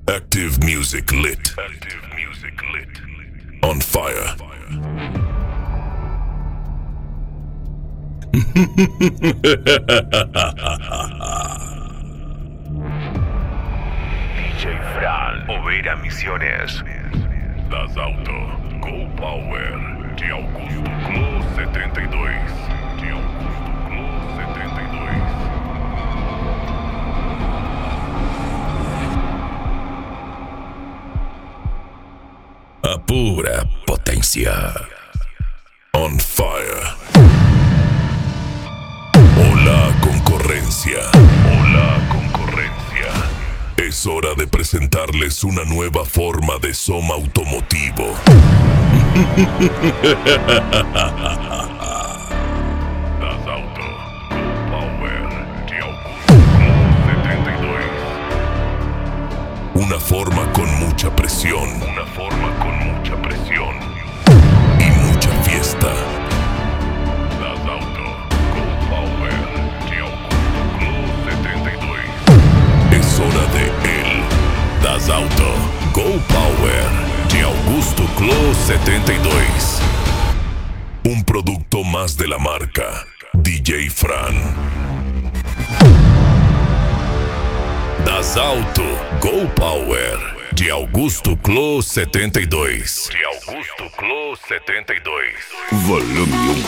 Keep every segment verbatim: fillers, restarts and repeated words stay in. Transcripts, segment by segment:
Active music lit. Active music lit. On fire. D J Fran, Oveira Misiones. Das Auto, Go Power, de Augusto Clô setenta e dois. De Augusto Clô setenta e dois. A pura potência. On fire. Hola concorrencia. Hola concorrencia. Es hora de presentarles una nueva forma de Soma automotivo. Das Auto, Go Power, de Augusto setenta y dos. Una forma con mucha presión. Una forma con mucha presión. Y mucha fiesta. Das Auto, Go Power, de Augusto setenta y dos. Es hora de él. Das Auto, Go Power, de Augusto Clô setenta y dos. Un producto más de la marca D J Fran. Das Auto, Go Power, de Augusto Clô setenta y dos. De Augusto Clô setenta y dos. Volume um.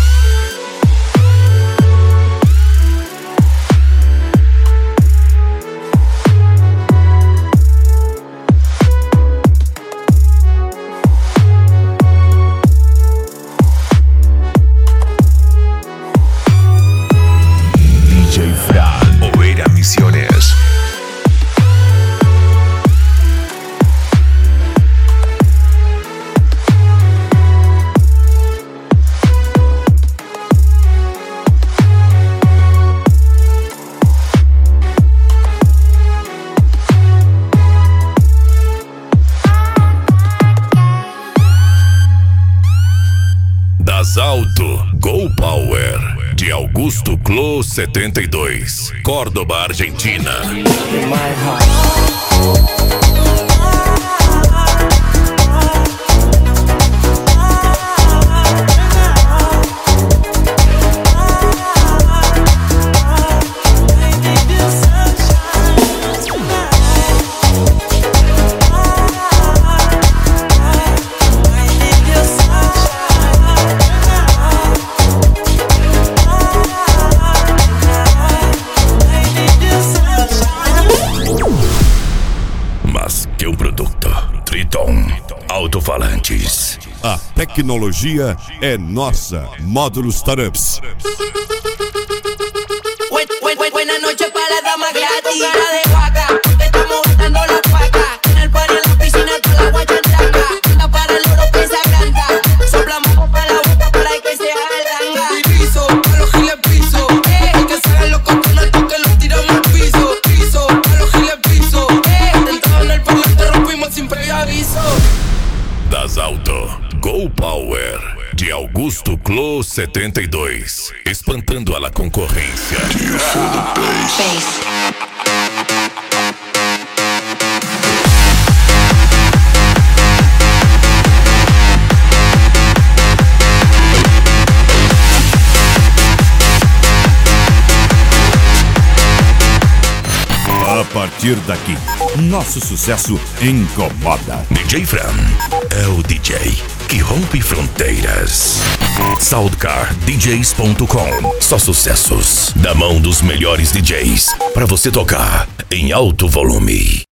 D J Fran, Oveira Misiones. Das Auto, Go Power, de Augusto Clô setenta y dos. Córdoba, Argentina. Que um produto. Triton Alto-falantes. A tecnologia é nossa. Módulos Startups. Buenas noches para la dama gratis. La de vaca, estamos botando la paca. En el party, en la piscina, toda la guacha tranca. Anda para el oro que se agranda. Soplamos para la boca para que se arranga. Y piso, a los giles piso. Eh, que se hagan los coconatos que los tiramos al piso. Piso, a los giles piso. Eh, entrado en el parlante rompimos sin previo aviso. Das Auto, Go Power, de Augusto Clô setenta y dos. Espantando a la concorrência. A partir daqui, nosso sucesso incomoda. D J Fran é o D J que rompe fronteiras. Soundcar D Js ponto com. Só sucessos da mão dos melhores D Js para você tocar em alto volume.